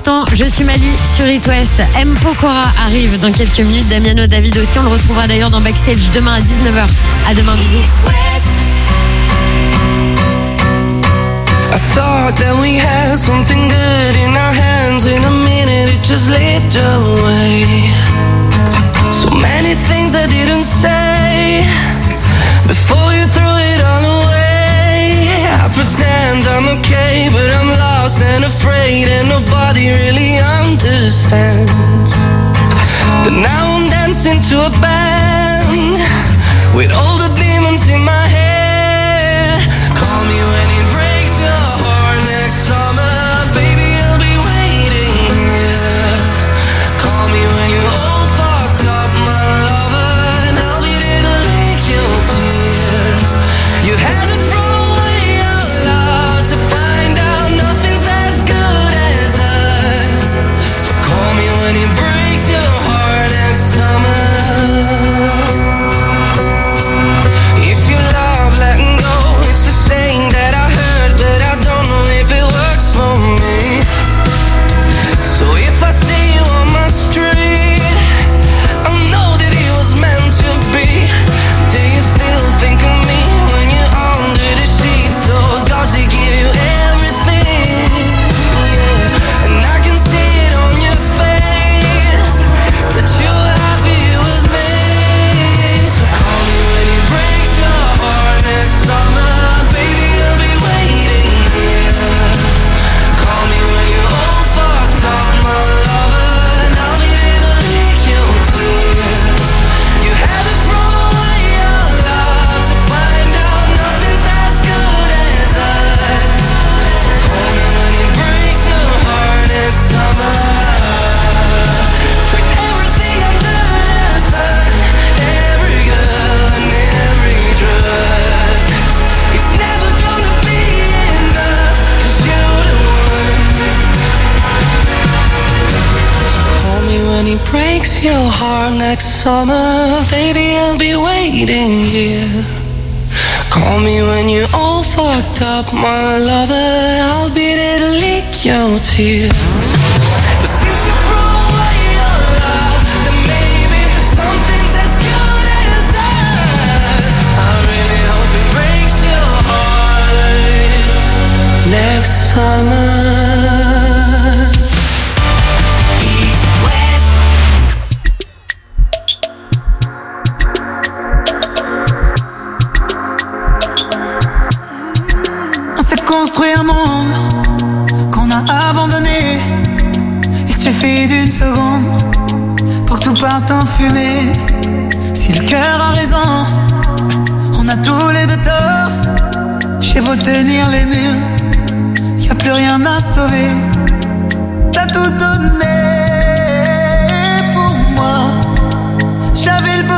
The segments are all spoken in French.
l'instant, je suis Mali sur It West. M. Pokora arrive dans quelques minutes. Damiano David aussi. On le retrouvera d'ailleurs dans Backstage demain à 19h. À demain, bisous. I thought that we had something good in our hands. In a minute it just slipped away. So many things I didn't say before you threw it all away. I pretend I'm okay, but I'm lost and afraid, and nobody really understands. But now I'm dancing to a band with all the demons in my head. Call me when it breaks your heart next summer, baby, I'll be waiting here. Call me when you're all fucked up, my lover, and I'll be there to lick your tears. You had to throw away our love to find out nothing's as good as us. So call me when it breaks your heart next summer. If you love letting go, it's a saying that I heard, but I don't know if it works for me. So if I see you on my street, I know that it was meant to be. Do you still think of me when you're under the sheets? Or does it give you everything? Yeah. And I can see it on your face that you're happy with me. So call me when it breaks your heart next summer, baby, I'll be waiting here. Call me when you're all fucked up, my lover, and I'll be there to lick your tears. You had to throw away your love to find out nothing's as good as us. So call me when it breaks your heart next summer. With everything under the sun, every girl and every drug, it's never gonna be enough, 'cause you're the one. Call me when it breaks your heart next summer, baby, I'll be waiting here. Call me when you're all fucked up, my lover, I'll be there to lick your tears. But since you throw away your love, then maybe something's as good as us. I really hope it breaks your heart next summer. East West. On s'est construit un monde qu'on a abandonné. Il suffit d'une seconde pour que tout parte en fumée. Si le cœur a raison, on a tous les deux tort. J'ai beau tenir les murs, y a plus rien à sauver. T'as tout donné pour moi. J'avais le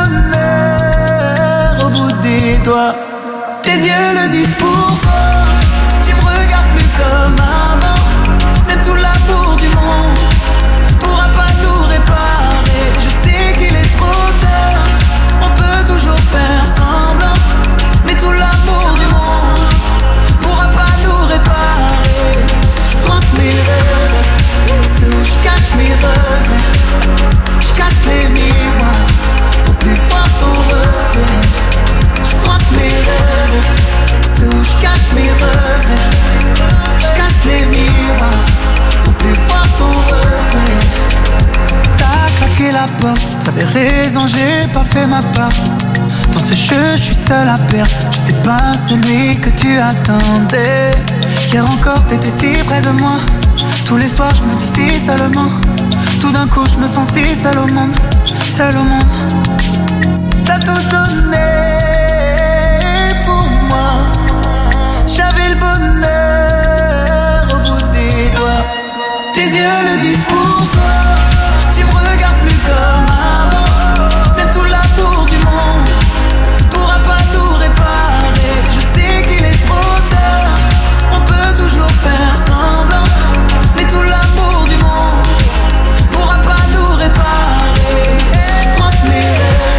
bonheur au bout des doigts. Tes yeux le disent pourquoi. Tu me regardes plus comme avant. Même tout l'amour du monde pourra pas nous réparer. Je sais qu'il est trop tard, on peut toujours faire semblant, mais tout l'amour du monde pourra pas nous réparer. Je France mes rêves, ceux où je cache mes regrets. Je casse les miroirs pour plus voir ton reflet. Je France mes rêves, ceux où je cache mes regrets. Je casse les miroirs pour plus voir ton reflet. T'as claqué la porte, t'avais raison, j'ai pas fait ma part. Dans ce jeu, je suis seul à perdre. J'étais pas celui que tu attendais. Hier encore, t'étais si près de moi. Tous les soirs, je me dis si seulement. Tout d'un coup, je me sens si seul au monde. Seul au monde. T'as tout donné pour moi. J'avais le bonheur au bout des doigts. Tes yeux le disent pourquoi. Tu me regardes plus comme avant. Même tout l'amour du monde pourra pas nous réparer. Je sais qu'il est trop tard, on peut toujours faire semblant, mais tout l'amour du monde pourra pas nous réparer. Je France mes rêves.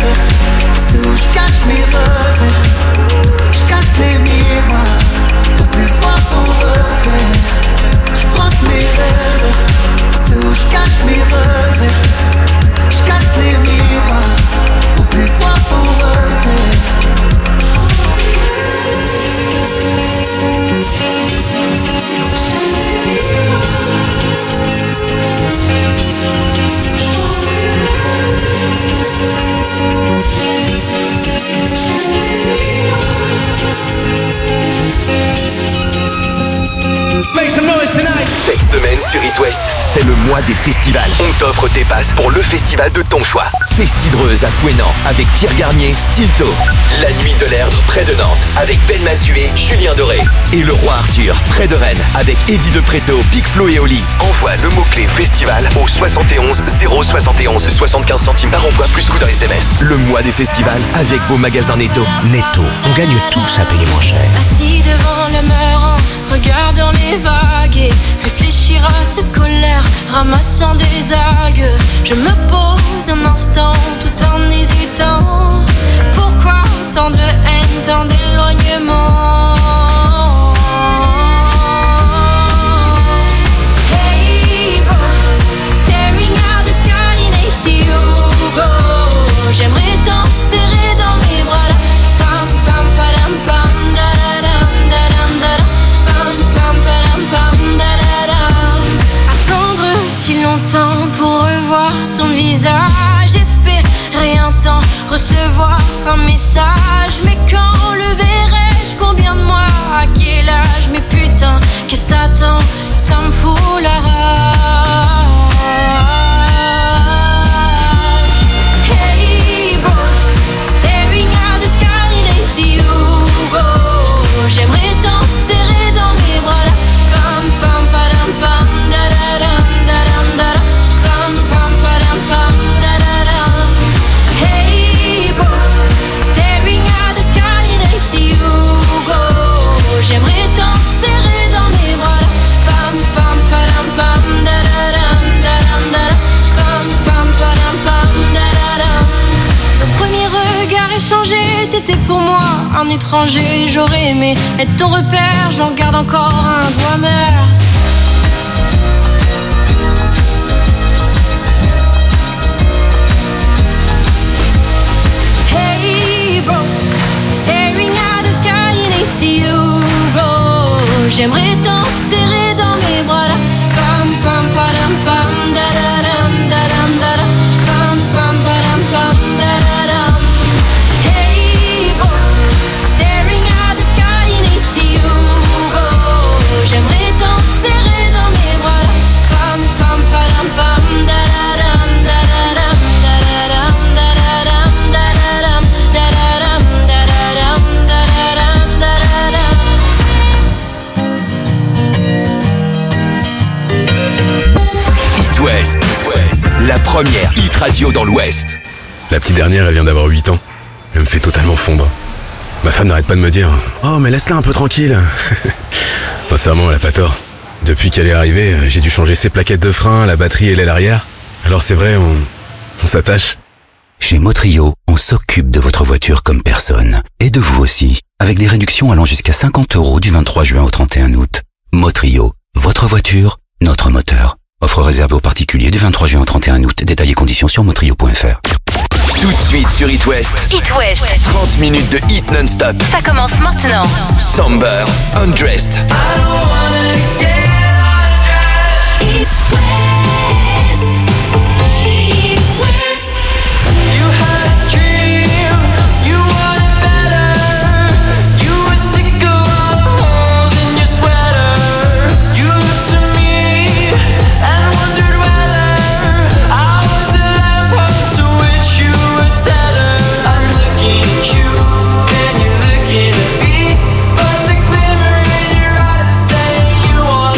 Sur It West, c'est le mois des festivals. On t'offre tes passes pour le festival de ton choix. Festidreuse à Fouesnant avec Pierre Garnier, Stilto. La Nuit de l'Erdre près de Nantes avec Ben Massuet, Julien Doré. Et le Roi Arthur près de Rennes avec Eddie de Préto, Big Flo et Oli. Envoie le mot-clé festival au 71 071 75 centimes par envoi plus coût d'un SMS. Le mois des festivals avec vos magasins Netto. Netto, on gagne tous à payer moins cher. Assis devant le mur en regardant les vagues et réfléchir à cette colère, ramassant des algues. Je me pose un instant tout en hésitant. Pourquoi tant de haine, tant d'éloignement? Hey bro, staring at the sky and I see you go. J'aimerais t'en serrer dans mes bras là. Pam pam padam pam da da dam da dam da dam. Pam pam padam pam da da dam. Attendre si longtemps pour revoir son visage, espérer un temps, recevoir un message. Mais quand le verrai-je, combien de mois, à quel âge? Mais putain, qu'est-ce t'attends? Ça me fout la rage. Hey bro, staring at the sky and I see you go. J'aimerais t'en serrer dans mes bras là. Pam pam padam pam da da dam da dam da dam. Pam pam padam pam da da dam. Hey bro, staring at the sky and I see you go. J'aimerais t'en serrer dans mes bras là. Pam pam padam pam da da dam da dam da dam. Pam pam padam pam da da dam. Le premier regard échangé, t'étais pour moi un étranger. J'aurais aimé être ton repère, j'en garde encore un goût amer. Hey bro, staring at the sky and I see you go. J'aimerais t'en serrer dans mes bras là. Pam pam padam pam da da dam da dam da dam. Pam pam padam pam da da dam. Hey bro, staring at the sky and I see you go. J'aimerais t'en serrer dans mes bras là. Pam pam padam pam da da dam da da dam da da dam da da dam da da dam da da dam da da dam da da dam da da dam. It West, la première hit radio dans l'Ouest. La petite dernière, elle vient d'avoir 8 ans. Elle me fait totalement fondre. Ma femme n'arrête pas de me dire « Oh, mais laisse-la un peu tranquille !» Sincèrement, elle a pas tort. Depuis qu'elle est arrivée, j'ai dû changer ses plaquettes de frein, la batterie et l'aile arrière. Alors c'est vrai, on s'attache. Chez Motrio, on s'occupe de votre voiture comme personne. Et de vous aussi, avec des réductions allant jusqu'à 50 € du 23 juin au 31 août. Motrio, votre voiture, notre moteur. Offre réservée aux particuliers du 23 juin au 31 août. Détails et conditions sur motrio.fr. Tout de suite sur It West. It West. 30 minutes de hit non-stop. Ça commence maintenant. Somber, Undressed. It West. It West. You had a dream, you wanted better. You were sick of all the holes in your sweater. You looked to me and wondered whether I was the lamppost to which you would tether. I'm looking at you and you're looking at me, but the glimmer in your eyes is saying you want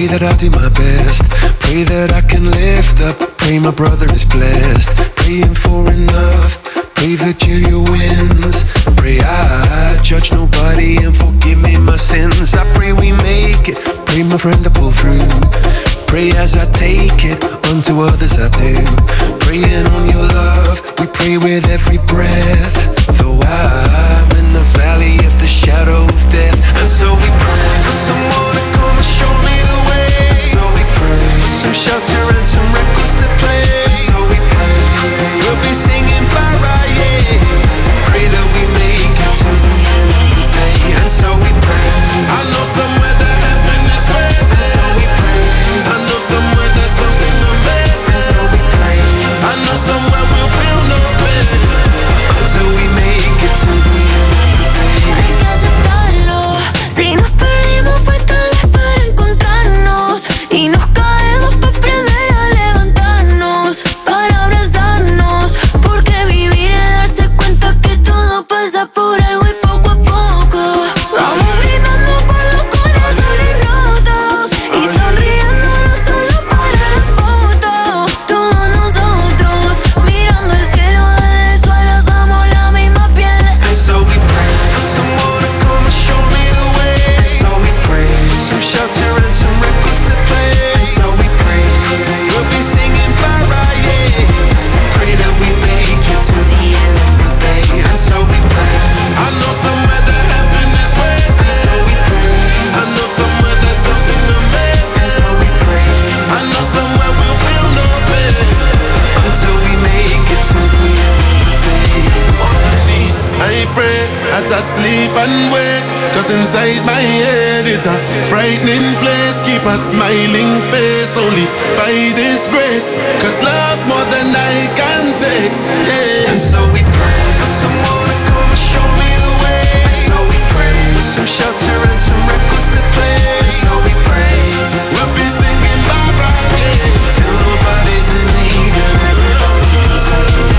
Pray that I'll do my best. Pray that I can lift up. Pray my brother is blessed. Praying for enough. Pray that Julia wins. Pray I judge nobody and forgive me my sins. I pray we make it. Pray my friend to pull through. Pray as I take it, unto others I do. Praying on your love, we pray with every breath. Though I'm in the valley of the shadow of death. And so we pray for someone to come and show me the way. And so we pray for some shelter and some records to play. And so we pray, we'll be singing bye-bye, yeah. Pray that we make it to the end of the day. And so we pray, I know somewhere that heaven is waiting. And so we pray, I know somewhere there's something amazing. So we pray, I know somewhere we'll feel no pain until we make it to the end of the day. Hay que aceptarlo. Si nos perdimos fue tal vez para encontrarnos. Y nos caemos para aprender a levantarnos, para abrazarnos. Porque vivir es darse cuenta que todo pasa por algo y poco a poco vamos brindando por los corazones rotos y sonriendo no solo para la foto. Todos nosotros mirando el cielo desde el suelo somos la misma piel. And so we pray for someone to come and show me the way. And so we pray for some shelter and some records to play. And so we pray, we'll be singing bye-bye, yeah. Pray that we make it to the end of the day. And so we pray, I know somewhere that heaven is waiting. And so we pray, I know somewhere there's something amazing. And so we pray, I know somewhere we'll feel no pain until we make it to the end of the day. On my knees, I pray as I sleep and wake. Cause inside my head is a frightening place. Keep a smiling face only by this grace. Cause love's more than I can take, yeah. And so we pray for someone to come and show me the way. And so we pray for some shelter and some records to play. And so we pray, we'll be singing bye-bye, yeah. till nobody's in need and everybody's saved.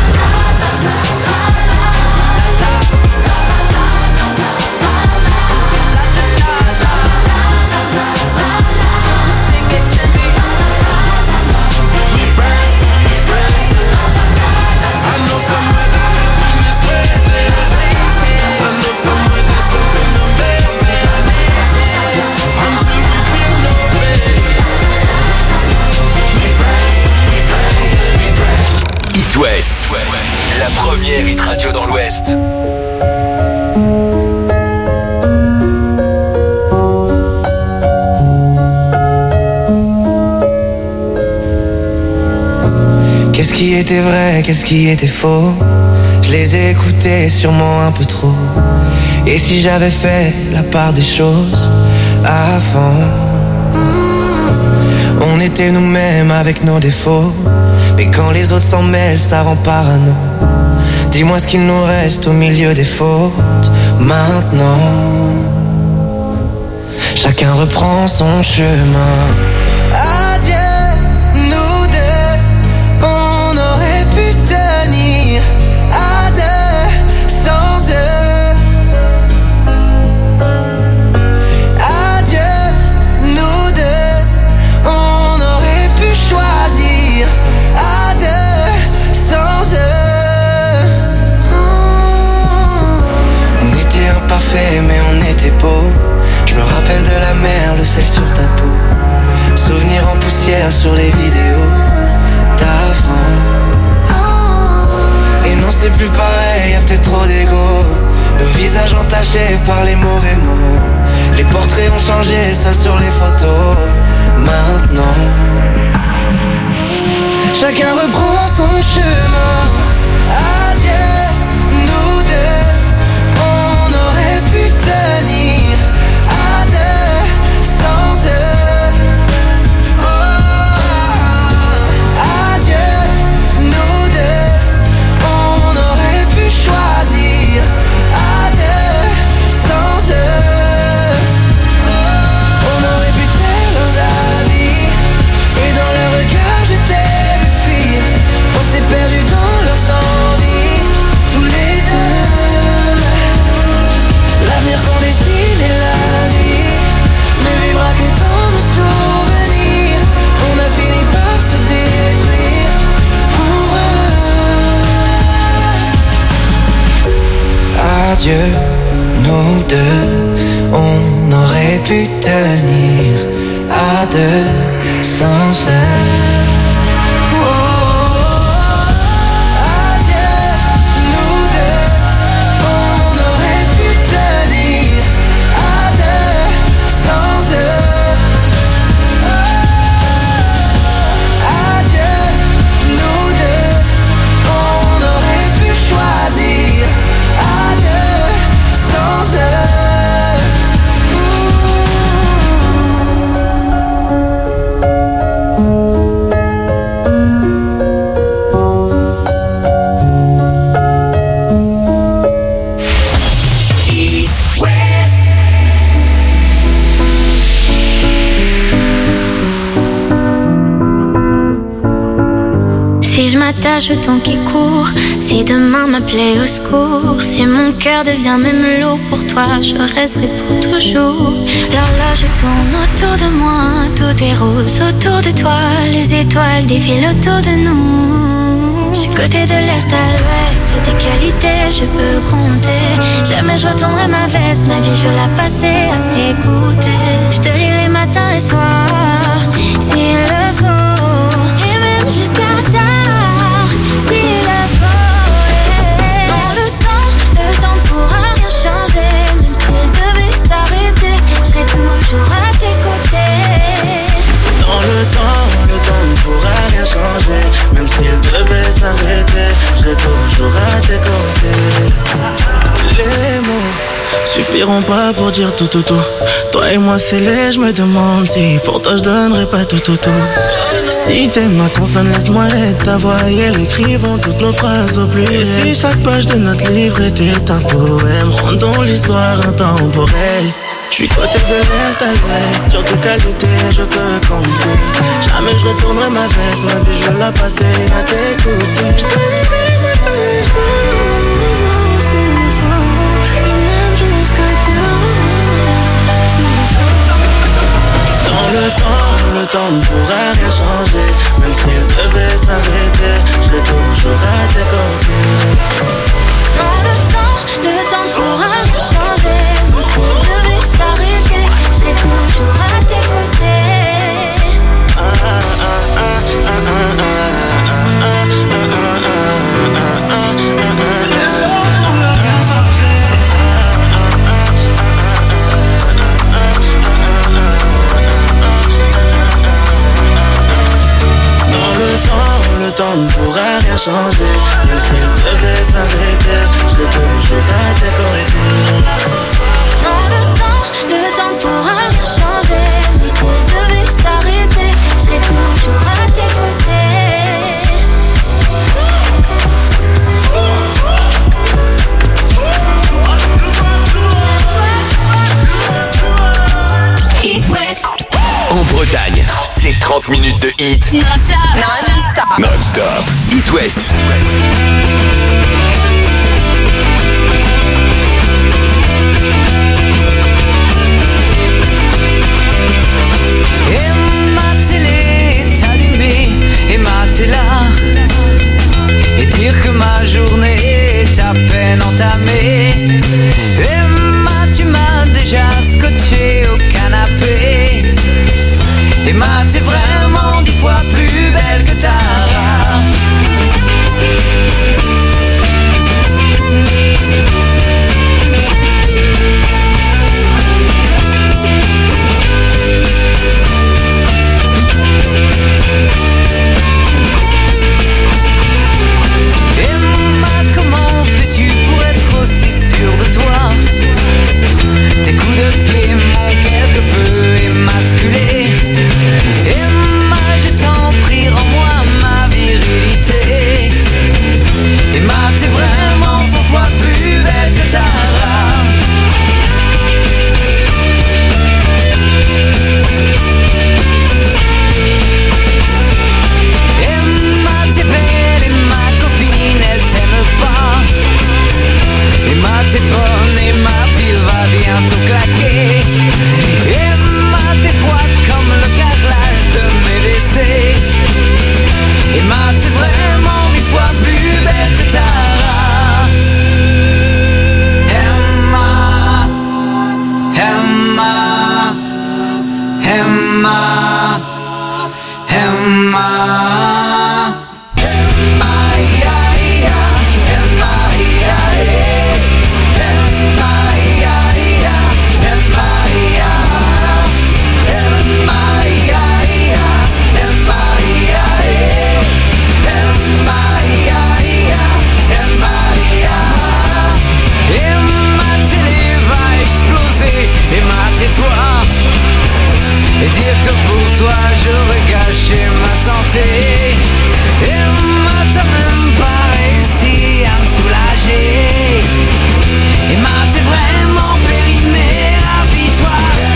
Sing it to me. We pray, I know somewhere that heaven is waiting. I know somewhere there's something amazing until we feel no pain. We pray. It West, la première hit radio dans l'Ouest. Qu'est-ce qui était vrai, qu'est-ce qui était faux? Je les ai écoutés sûrement un peu trop. Et si j'avais fait la part des choses avant? On était nous-mêmes avec nos défauts. Mais quand les autres s'en mêlent, ça rend parano. Dis-moi ce qu'il nous reste au milieu des fautes maintenant. Chacun reprend son chemin. Adieu, nous deux, on aurait pu tenir à deux sans eux. Adieu, nous deux, on aurait pu choisir à deux sans eux. On était imparfaits mais on était beaux. Je me rappelle de la mer, le sel sur ta peau. Souvenirs en poussière sur les vidéos d'avant. Et non c'est plus pareil, y'a peut-être trop d'ego. Nos visages entachés par les mauvais mots. Les portraits ont changé, seuls sur les photos. Maintenant chacun reprend son chemin. Adieu, nous deux, on aurait pu tenir à deux sans eux. Adieu, nous deux, on aurait pu choisir à deux sans eux. On aurait pu taire leurs avis et dans leurs regards je t'ai vu fuir. On s'est perdu dans leurs envies Adieu, nous deux, on aurait pu tenir à deux sans se. Le temps qui court, si demain m'appelait au secours, si mon cœur devient même lourd pour toi, je resterai pour toujours. L'horloge tourne autour de moi, tout est rose autour de toi, les étoiles défilent autour de nous. Je suis côté de l'est à l'ouest, sur tes qualités je peux compter. Jamais je retournerai ma veste, ma vie je vais la passer à t'écouter. Je te lirai matin et soir, s'il le faut, et même jusqu'à tard. S'il le faut, dans le temps ne pourra rien changer. Même s'il devait s'arrêter, je serai toujours à tes côtés. Dans le temps ne pourra rien changer. Même s'il devait s'arrêter, je serai toujours à tes côtés. Les mots suffiront pas pour dire tout. Toi et moi c'est laid, je me demande si pour toi je donnerais pas tout. Si t'aimes ma consonne, laisse-moi être ta voix et elle écrivons toutes nos phrases au pluriel. Et si chaque page de notre livre était un poème, rendons l'histoire intemporelle. J'suis côté de l'est à l'ouest, sur tes qualités je peux compter. Jamais je retournerai ma veste, ma vie je vais la passer à t'écouter. Je te lirai matin et soir, s'il le faut, et même jusqu'à terre, s'il le faut. Dans le temps ne pourra rien changer. Même s'il devait s'arrêter, je serai toujours à tes côtés. Dans le temps ne pourra rien changer. Même s'il devait s'arrêter, je serai toujours à tes côtés. Le temps ne pourra rien changer. Même s'il devait s'arrêter, je serai toujours à tes côtés. Dans le temps ne pourra rien changer. Même s'il devait s'arrêter, je serai toujours à tes côtés. It West. En Bretagne, c'est 30 minutes de hit Non-stop. Non-stop. It West. Et ma télé est allumée, et ma télé là, et dire que ma journée est à peine entamée. Emma, tu m'as déjà scotché au canapé. Emma, t'es vraiment 10 fois plus belle que Tara. Emma, Emma. Et dire que pour toi j'aurais gâché ma santé. Emma, t'as même pas réussi à me soulager. Emma, t'es vraiment périmée, rapide-toi.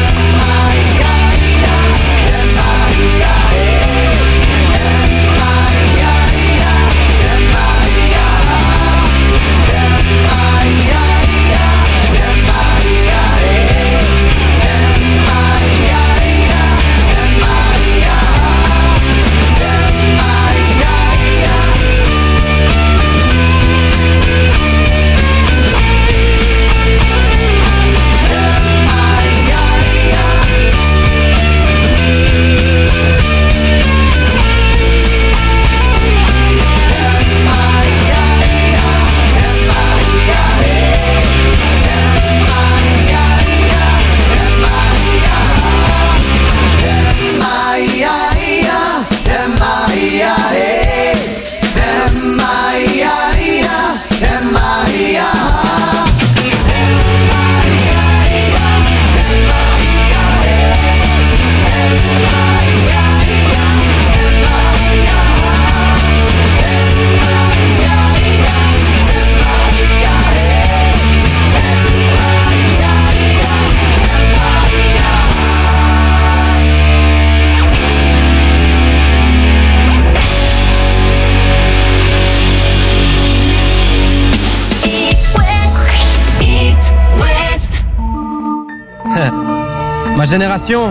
Ma génération,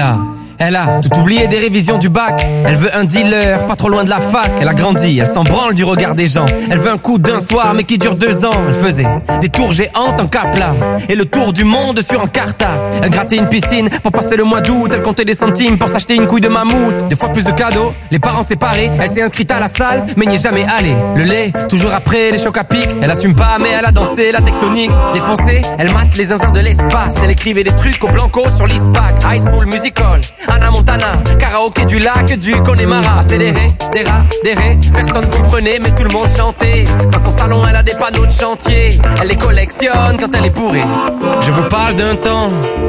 elle a tout oublié des révisions du bac. Elle veut un dealer, pas trop loin de la fac. Elle a grandi, elle s'en branle du regard des gens. Elle veut un coup d'un soir, mais qui dure 2 ans. Elle faisait des tours géantes en Capla et le tour du monde sur Encarta. Elle grattait une piscine pour passer le mois d'août. Elle comptait des centimes pour s'acheter une couille de mammouth. 2 fois plus de cadeaux, les parents séparés. Elle s'est inscrite à la salle, mais n'y est jamais allée. Le lait, toujours après les chocs à pic. Elle assume pas, mais elle a dansé la tectonique. Défoncée, elle mate les zinzins de l'espace. Elle écrivait des trucs au blanco sur l'ISPAC. High School Musical, Anna Montana, karaoké du lac du Connemara. C'est des rats, personne comprenait mais tout le monde chantait. Dans son salon elle a des panneaux de chantier. Elle les collectionne quand elle est bourrée. Je vous parle d'un temps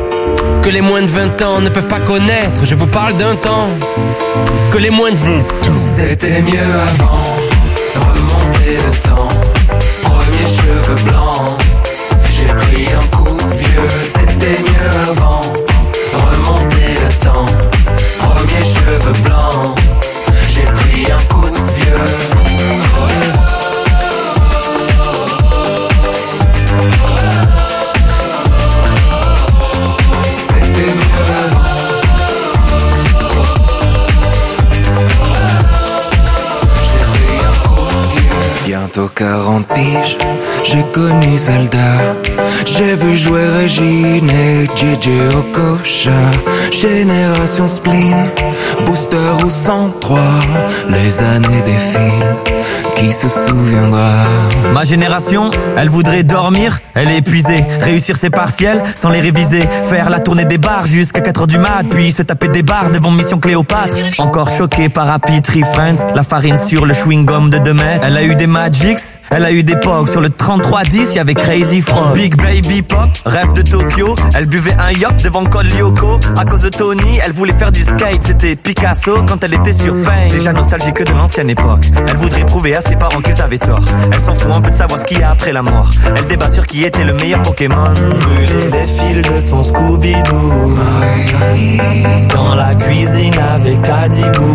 que les moins de 20 ans ne peuvent pas connaître. Je vous parle d'un temps que les moins de 20 C'était mieux avant, remonter le temps. Premier cheveux blancs, j'ai pris un coup de vieux. C'était mieux avant, remonter le temps. Premier cheveux blancs, j'ai pris un coup de vieux. C'était mieux avant. J'ai pris un coup de vieux. Bientôt 40 piges, j'ai connu Zelda. J'ai vu jouer Régine et JJ Okocha. Génération spleen, booster ou 103. Les années défilent, qui se souviendra? Ma génération, elle voudrait dormir, elle est épuisée. Réussir ses partiels sans les réviser. Faire la tournée des bars jusqu'à 4h du mat. Puis se taper des bars devant Mission Cléopâtre. Encore choquée par Happy Tree Friends. La farine sur le chewing-gum de 2 mètres. Elle a eu des Magics, elle a eu des Pogs. Sur le 3310, y'avait Crazy Frog. Big Baby Pop, rêve de Tokyo. Elle buvait un yop devant Col Lyoko. À cause de Tony, elle voulait faire du skate. C'était Picasso quand elle était sur Pain. Déjà nostalgique de l'ancienne époque. Elle voudrait prouver à ses parents qu'ils avaient tort. Elle s'en fout un peu de savoir ce qu'il y a après la mort. Elle débat sur qui était le meilleur Pokémon. Brûler les fils de son Scooby-Doo. Dans la cuisine avec Adibou.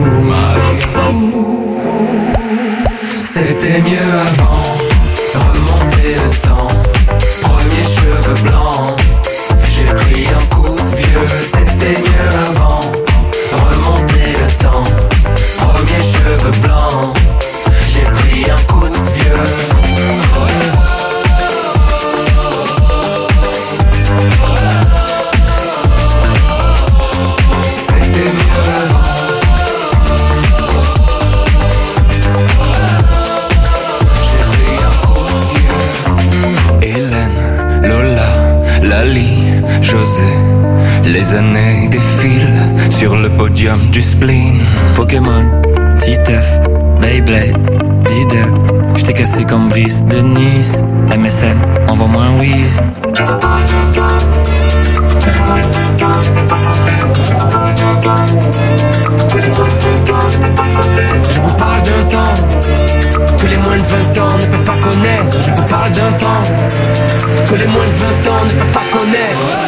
C'était mieux avant, remonter le temps. Premier cheveux blancs, j'ai pris un coup de vieux. C'était mieux avant, remonter le temps. Premier cheveux blancs, j'ai pris un coup de vieux. C'était Les années défilent sur le podium du spleen. Pokémon, Titeuf, Beyblade, Diddle. J't'ai cassé comme Brice de Nice. MSN, envoie-moi un whiz. Je vous parle d'un temps que les moins de 20 ans ne peuvent pas connaître. Je vous parle d'un temps que les moins de 20 ans ne peuvent pas connaître.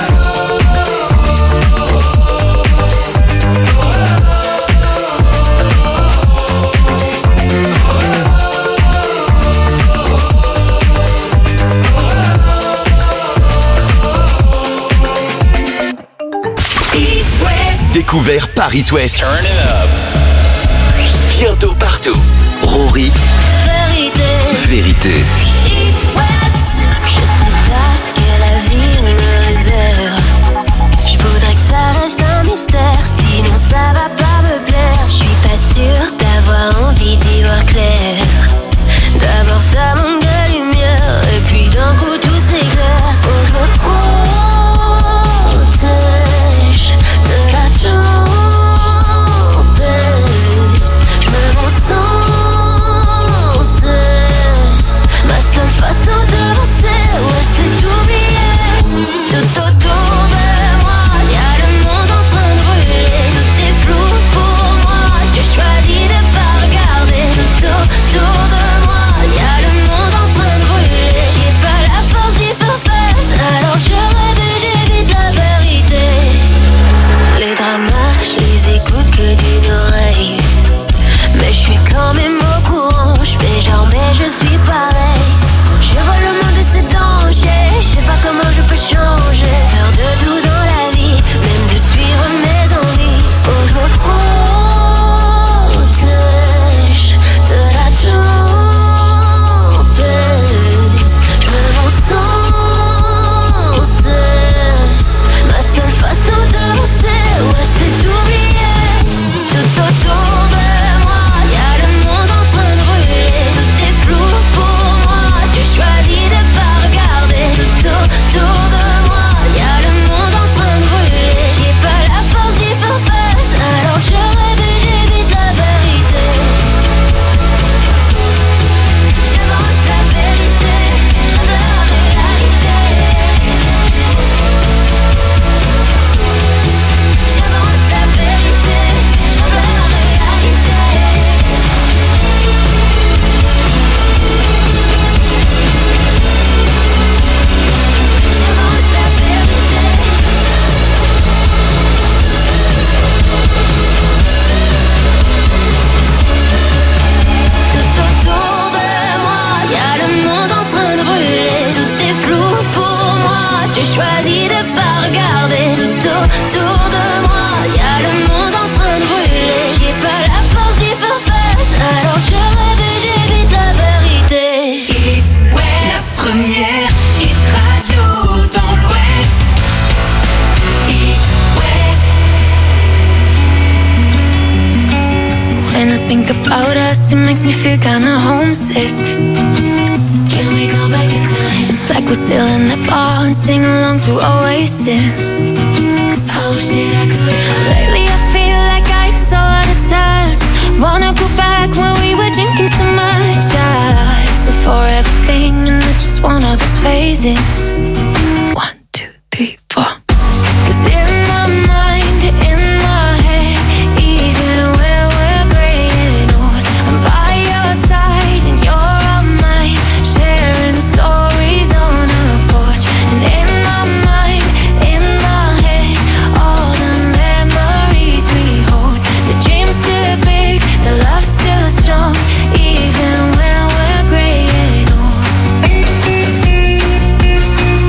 Découvert par It West. Turn it up. Bientôt partout. Rory. Vérité. It West. Je sais pas ce que la vie me réserve. Je voudrais que ça reste un mystère, sinon ça va pas me plaire. Je suis pas sûre d'avoir envie d'y voir clair. D'abord ça manque de lumière, et puis d'un coup tout s'éclaire. Faut que je me protège de la tempête. Je me mens sans cesse. Ma seule façon d'avancer, ouais, c'est d'oublier. Tout autour de moi, y'a le monde en train de brûler. Tout est flou pour moi, j'ai choisi de pas regarder. Tout autour de moi, y'a le monde en train de brûler. J'ai pas la force d'y faire face, alors je rêve et j'évite la vérité. Les dramas, je les écoute que d'une oreille. Mais je suis quand même au courant, je fais genre mais je suis pareil. Je vois le monde et c'est danger, je sais pas comment je peux changer. Peur de tout dans la vie, même de suivre mes envies. Faut que je me protège de la tempête. Je me mens sans cesse. Ma seule façon d'avancer, ouais, c'est d'oublier. Tout autour de moi, y'a le monde en train de brûler. Tout est flou pour moi, j'ai choisi de pas regarder. Tout autour de moi, y'a le monde en train de brûler. J'ai pas la force d'y faire face, alors je rêve et j'évite la vérité. J'invente la vérité, j'aime la réalité. J'invente la vérité, j'aime la réalité. J'invente la vérité. Tout autour de moi, y'a le monde en train de brûler. Tout est flou pour moi, j'ai choisi de pas regarder. Tout autour de moi, y'a le monde en train de brûler. J'ai pas la force d'y faire face, alors je rêve et j'évite la vérité. It West, la première hit radio dans l'Ouest. It West. When I think about us, it makes me feel kinda homesick. Can we go back in time? It's like we're still in the bar and sing along to Oasis. I wish that I could. Lately I feel like I'm so out of touch. Wanna go back when we were drinking so much. It's a forever thing and I just want all those phases. 1, 2, 3, 4. 'Cause in my mind, in my head, even when we're graying old, I'm by your side and you're on mine, sharing stories on a porch. And in my mind, in my head, all the memories we hold. The dream's still big, the love's still strong, even when we're graying old.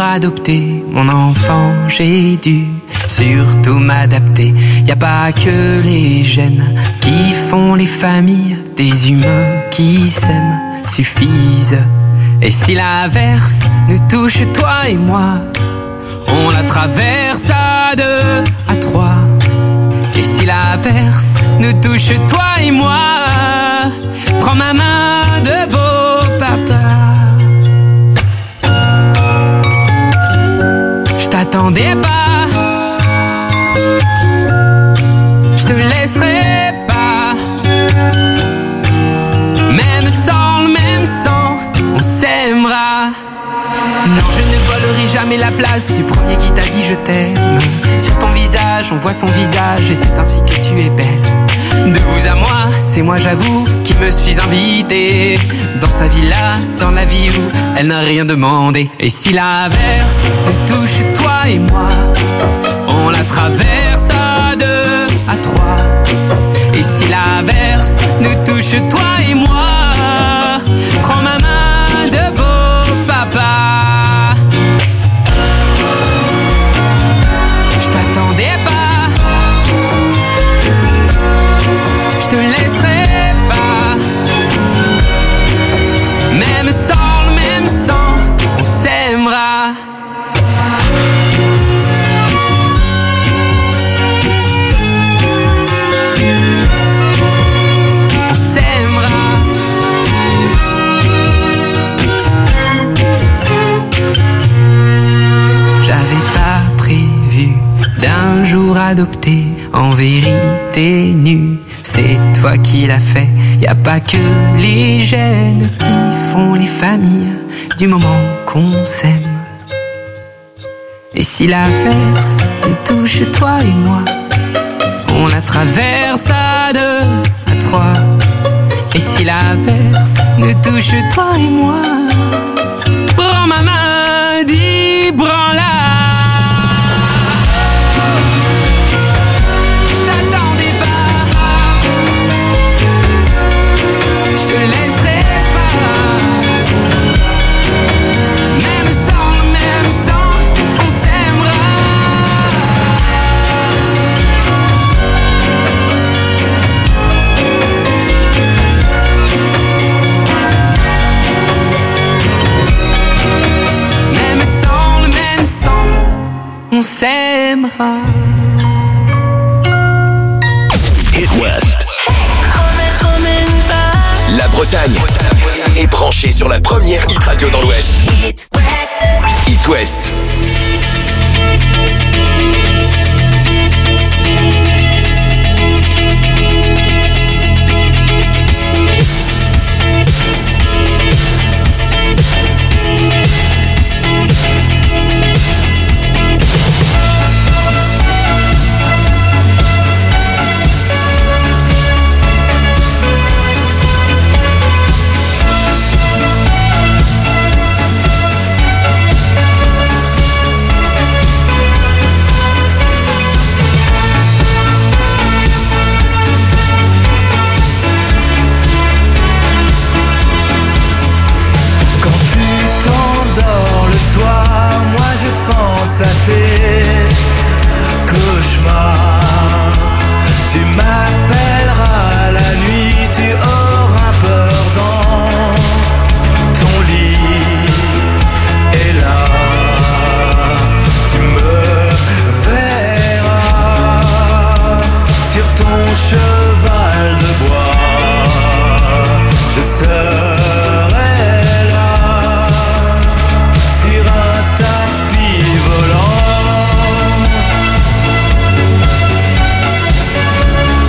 adopter mon enfant, j'ai dû surtout m'adapter. Y a pas que les gènes qui font les familles, des humains qui s'aiment suffisent. Et si l'averse nous touche, toi et moi, on la traverse à 2, à 3. Et si l'averse nous touche, toi et moi, prends ma main de beau papa. Je t'attendais pas, je te laisserai pas. Même sans le même sang, on s'aimera. Non, je ne volerai jamais la place du premier qui t'a dit je t'aime. Sur ton visage, on voit son visage et c'est ainsi que tu es belle. De vous à moi, c'est moi j'avoue qui me suis invité dans sa villa, dans la vie où elle n'a rien demandé. Et si l'averse nous touche, toi et moi, on la traverse à 2, à 3. Et si l'averse nous touche, toi et moi, prends ma main de beau papa. Je t'attendais pas, je te laisserai pas. Même sans le même sang, on s'aimera. On s'aimera. J'avais pas prévu d'un jour adopter, en vérité nue. C'est toi qui l'as fait. Y a pas que les gènes qui font les familles du moment qu'on s'aime. Et si l'averse nous touche, toi et moi, on la traverse à 2, à 3. Et si l'averse nous touche, toi et moi, prends ma main, dis branle-la. Je t'attendais pas, je te laisserai pas. Même sans le même sang, on s'aimera. Même sans le même sang, on s'aimera. Hit West. La Bretagne est branchée sur la première hit radio dans l'Ouest. Hit West. À tes cauchemars, tu m'appelleras la nuit, tu auras peur dans ton lit. Et là, tu me verras sur ton cheval de bois. Je serai là sur un tapis volant.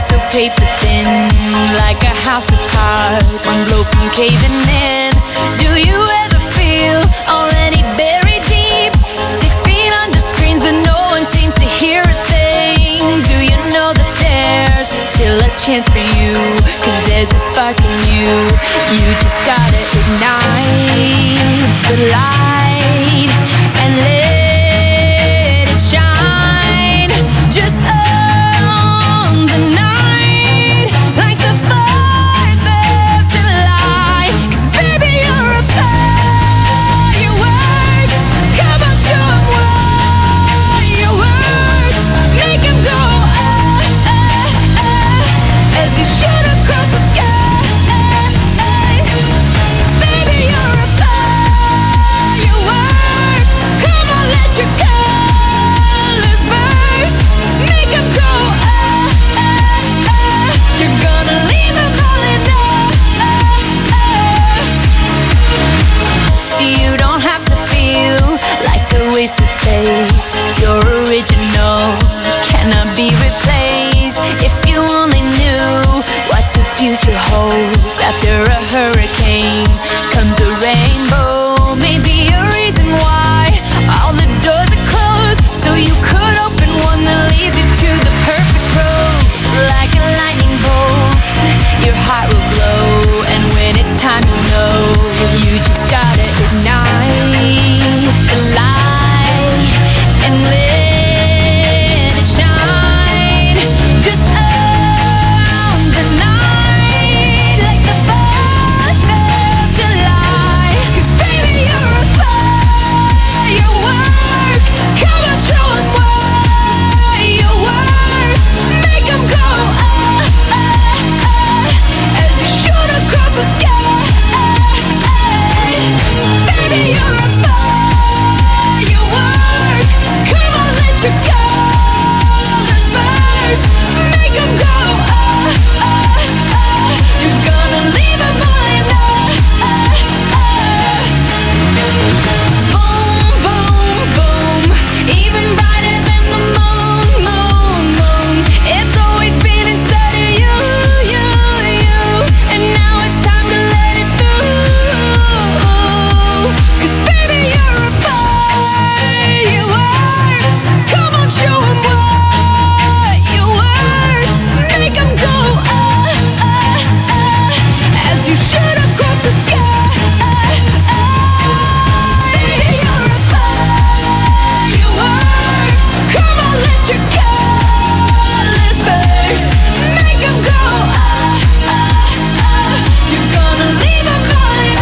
so paper thin, like a house of cards, one blow from caving in. Do you ever feel already buried deep, 6 feet under screens, but no one seems to hear a thing? Do you know that there's still a chance for you? 'Cause there's a spark in you. You just gotta ignite the light and let it shine. Just on the night, like the 4th of July. 'Cause baby, you're a firework. Come on, show 'em what you work. Make 'em go as you shoot across the sky. Baby, you're a firework. Come on, let your colors burst. Make 'em go You're gonna leave 'em all in You don't have to feel like a wasted space. You're original, cannot be replaced. If you only knew what the future holds. After a hurricane comes a rainbow. Maybe a reason why all the doors are closed, so you could open one that leads you to the perfect road. Like a lightning bolt, your heart will glow, and when it's time to know, you just gotta ignite the light and let it shine. Just on the night, like the 4th of July. 'Cause baby, you're a firework. Come on, show 'em what you work. Make 'em go as you shoot across the sky. Baby, you're a firework. Come on, let your colors burst. Make 'em go You're gonna leave 'em all in Boom, boom, boom. Even brighter than the moon, moon, moon. It's always been inside of you, you, you. And now it's time to let it through. 'Cause baby, you're a firework. Come on, show 'em what you work. Make 'em go as you shoot across the sky. Baby, you're a firework. Come on, let your colors burst. Make 'em go You're gonna leave 'em all in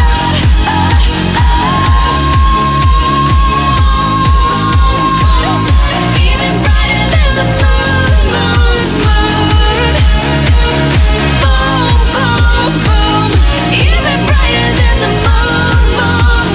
Even brighter than the moon, moon, moon. Boom, boom, boom. Even brighter than the moon, moon,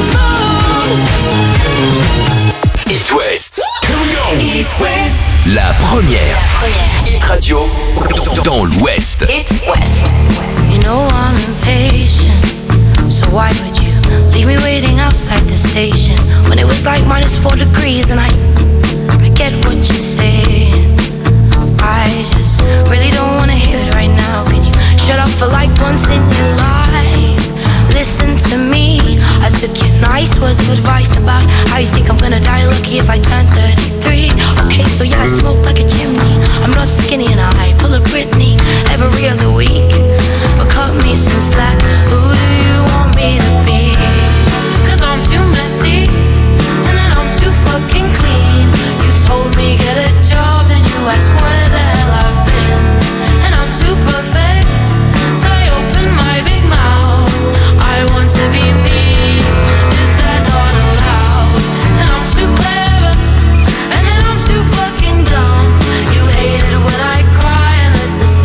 moon. It West. It West. La première. Hit Radio dans l'Ouest. It West. You know I'm impatient, so why would you leave me waiting outside the station when it was like -4 degrees? And I get what you're saying. I just really don't wanna hear it right now. Can you shut up for like once in your life? Listen to me. I took your nice words of advice about how you think I'm gonna die lucky if I turn 33. Okay, so yeah, I smoke like a chimney. I'm not skinny and I pull a Britney every other week. But cut me some slack. Who do you want me to be? 'Cause I'm too messy and then I'm too fucking clean. You told me get a job, then you asked where the hell I've been. And I'm too perfect till I open my big mouth. I want to be me. Is that not allowed? And I'm too clever and then I'm too fucking dumb. You hate it when I cry and this is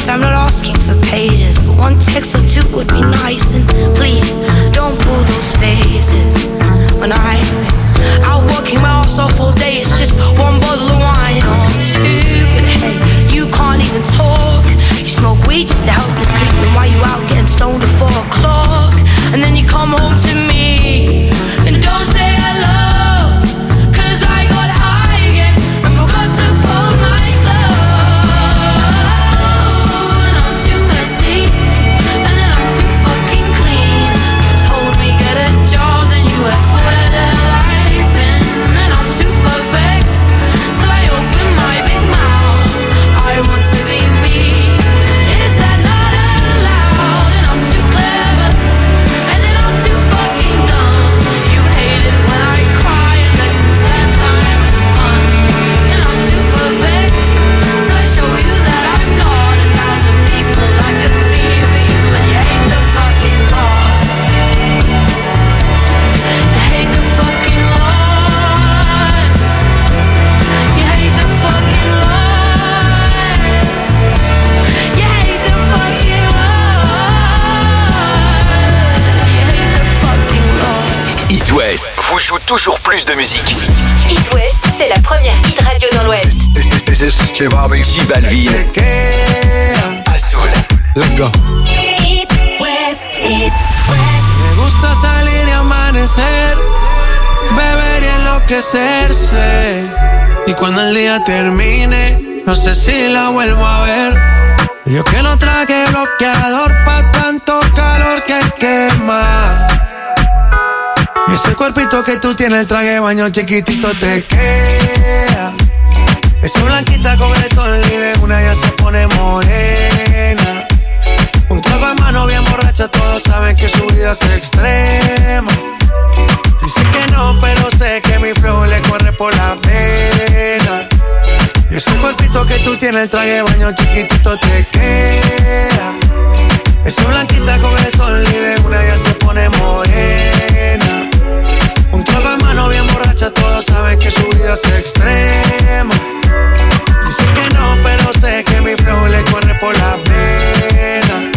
script, I'm not asking for pages, but one text or two would be nice. And please, don't pull those faces when I've been out working my ass off all day. It's just one bottle of wine or two, but hey, you can't even talk. You smoke weed just to help you sleep, and while you out getting stoned at 4 o'clock, and then you come home to me and don't say hello, 'cause I got high again and forgot to fold my clothes. And I'm too messy, and then I'm too fucking clean. You told me get a job, then you asked where the life been. And I'm too perfect till I open my big mouth. I want to be me. Is that not allowed? And I'm too clever, and then I'm too fucking dumb. You hate it when I cry, and this is that time of the month. And I'm too perfect till I show you that I'm not 1,000 people I could be for you. And you hate the fucking law. You hate the fucking law. You hate the fucking law. You hate the fucking law. It West vous joue toujours plus de musique. It West, c'est la première hit radio dans l'Ouest. This is J Balvin. Azul. Let's go. It West, It Me gusta salir y amanecer, beber y enloquecerse. Y cuando el día termine, no sé si la vuelvo a ver. Yo que no traje bloqueador pa' tanto calor que quema. Y ese cuerpito que tú tienes, el traje de baño chiquitito te queda. Esa blanquita con el sol y de una ya se pone morena. Un trago en mano bien borracha, todos saben que su vida es extrema. Dice que no, pero sé que mi flow le corre por la pena. Y ese cuerpito que tú tienes, el traje de baño chiquitito te queda. Esa blanquita con el sol y de una ya se pone morena. Un trago en mano bien borracha, todos saben que su vida es extrema. Dice que no, pero sé que mi flow le corre por la pena.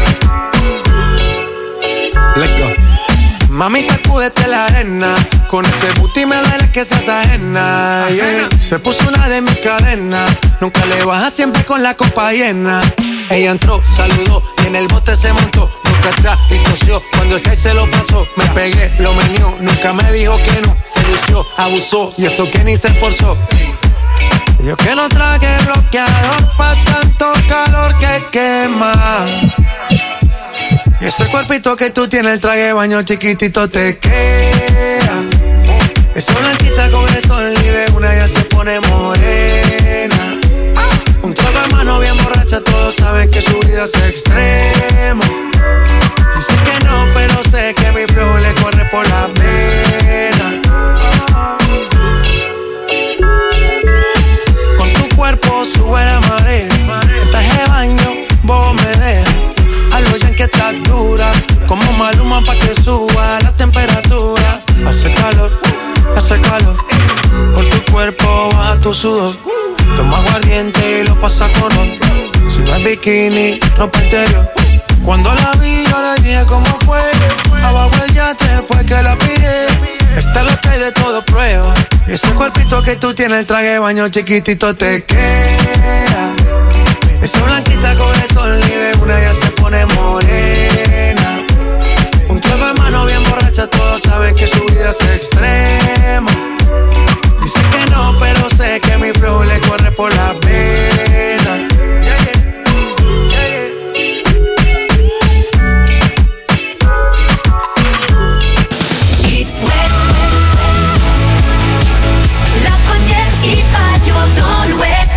Let's go. Mami, sacúdete la arena. Con ese booty me duele que seas ajena. Yeah. Se puso una de mis cadenas. Nunca le baja, siempre con la copa llena. Ella entró, saludó y en el bote se montó. Nunca atrás y tosió. Cuando el que se lo pasó, me pegué, lo menió. Nunca me dijo que no. Se lució, abusó y eso que ni se esforzó. Yo que no traje bloqueador pa' tanto calor que quema. Y ese cuerpito que tú tienes, el traje de baño chiquitito te queda. Esa blanquita con el sol y de una ya se pone morena. Un trago de mano bien borracha, todos saben que su vida es extrema. Dice que no, pero sé que mi flow le corre por la pena. Con tu cuerpo sube la marea. En traje de baño, vos me dejas. A lo ya que estás dura, como Maluma pa' que suba la temperatura. Hace calor, por tu cuerpo baja tu sudor. Toma aguardiente y lo pasa con ron. Si no es bikini, ropa interior. Cuando la vi yo le dije cómo fue. Abajo el yate fue que la pillé. Esta es lo que hay de todo prueba. Y ese cuerpito que tú tienes, el traje de baño chiquitito te queda. Esa blanquita con el sol y de una ya se pone morena. Un trago de mano bien borracha, todos saben que su vida es extrema. Dice que no, pero sé que mi flow le corre por la pena. It West, la première hit radio dans l'Ouest.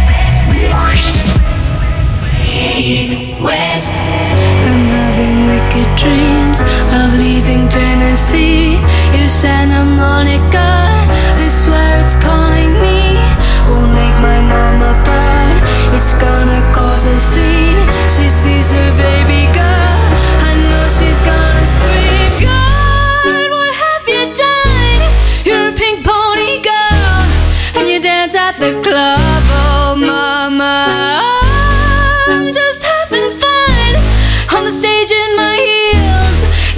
It West. I'm having wicked dreams of leaving Tennessee. You Santa Monica, I swear it's calling me. Won't make my mama proud, it's gonna cause a scene. She sees her baby girl, I know she's gonna scream. God, what have you done? You're a pink pony girl, and you dance at the club. Oh mama, I'm just having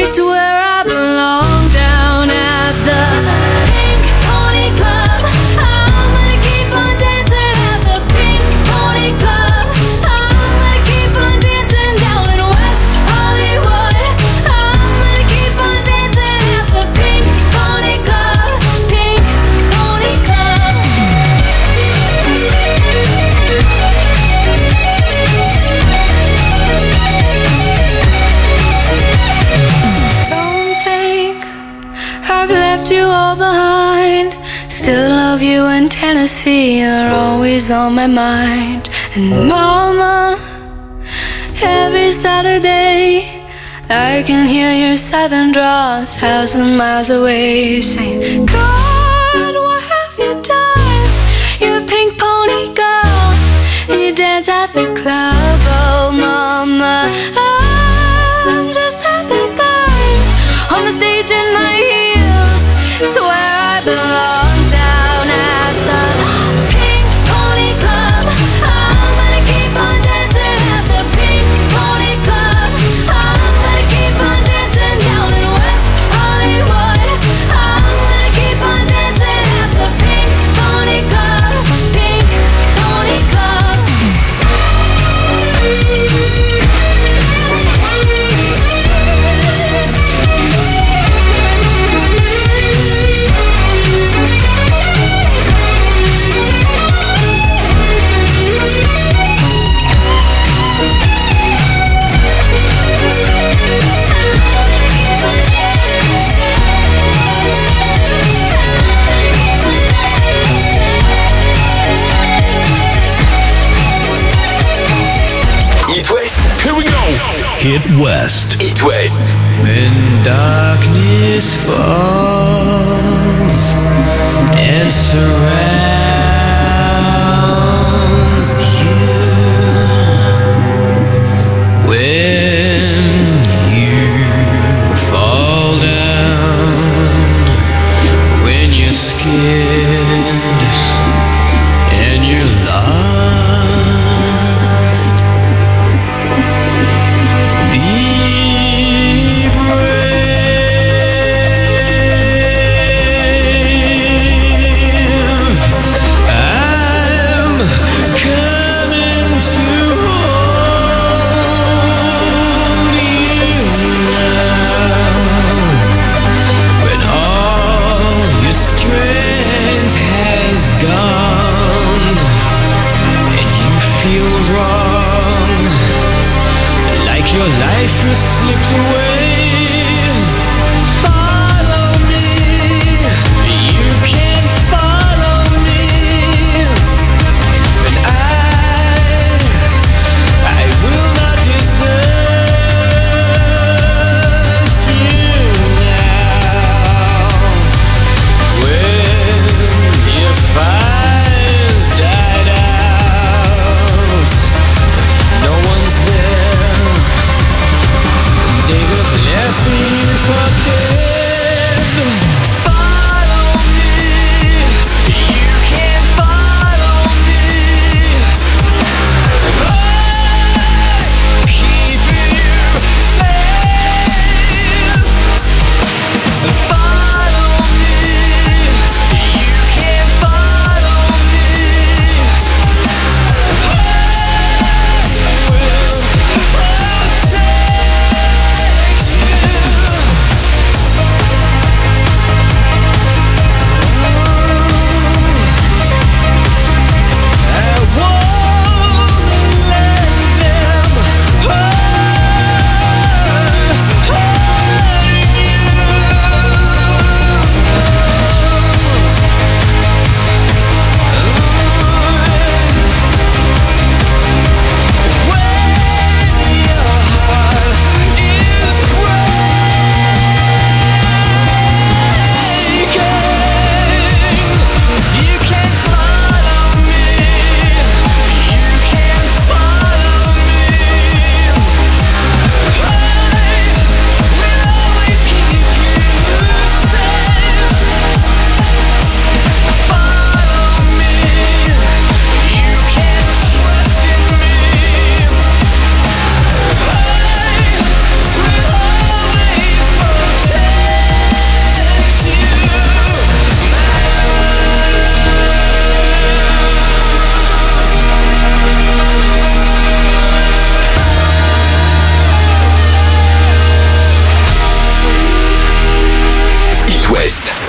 It's where I belong, down at the Pink Pony Club. I'm gonna keep on dancing at the Pink Pony Club. I'm gonna keep on dancing down in West Hollywood. I'm gonna keep on dancing at the Pink Pony Club. Pink Pony Club. Don't think I've left you all behind. Still love you in Tennessee, you're always on my mind. And mama, every Saturday I can hear your southern drawl 1,000 miles away, saying, God, what have you done? You're a pink pony girl, and you dance at the club. Oh mama, I'm just having fun on the stage in my heels. It's where I belong, down at the Pink Pony Club. I'm gonna keep on dancing at the Pink Pony Club. I'm gonna keep on dancing down in West Hollywood. I'm gonna keep on dancing at the Pink Pony Club. Pink Pony Club. It West. Here we go. Hit West. It West. When darkness falls and surrounds you, when you fall down, when you're scared and you're lost, be brave. I'm coming to hold you now. When all your strength has gone and you feel wrong, like your life has slipped away. Follow me, you can follow me, and I will not desert you now. When your fire's died out, no one's there. They have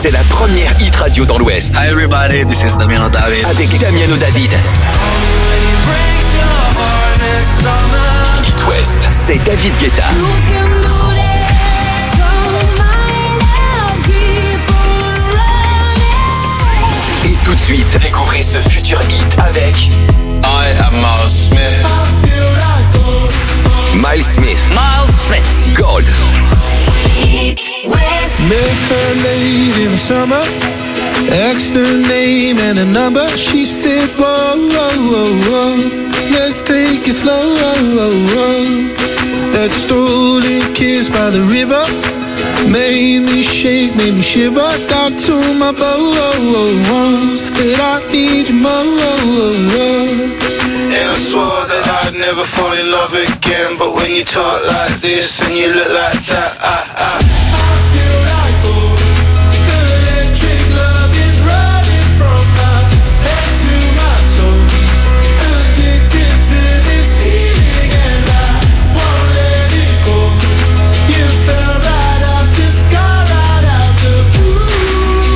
C'est la première hit radio dans l'Ouest. Hi everybody, this is Damiano David. Avec Damiano David. Hit West, c'est David Guetta. Et tout de suite, découvrez ce futur hit avec I am Miles Smith. Miles Smith. Gold. Hit West. Met her late in the summer, asked her name and a number. She said, whoa, whoa, whoa, whoa, let's take it slow. That stolen kiss by the river made me shake, made me shiver. Down to my bones, said I need you more. And I swore that I'd never fall in love again. But when you talk like this and you look like that, I feel like gold. The electric love is running from my head to my toes. Addicted to this feeling and I won't let it go. You fell right out the sky, right out the blue.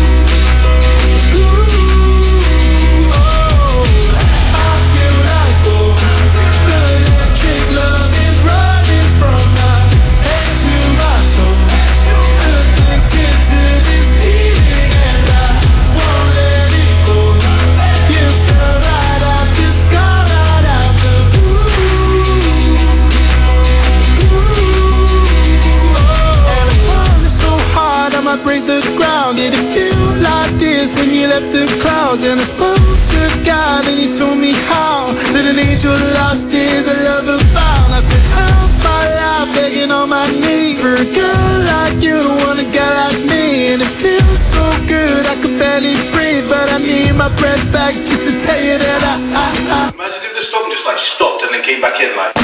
Oh, I feel like gold. The electric love is running from my head to my toes. Addicted to this feeling and I won't let it go. You fell right out the sky, right out the blue. And I'm falling so hard I might break the ground. Did it feel like this when you left the clouds? And I spoke to God and he told me how that an angel lost is a lover found. I spent half my life begging on my knees for a girl like you to want a guy like me. And it feels so good I could barely breathe, but I need my breath back just to tell you that I Imagine if the song just like stopped and then came back in like.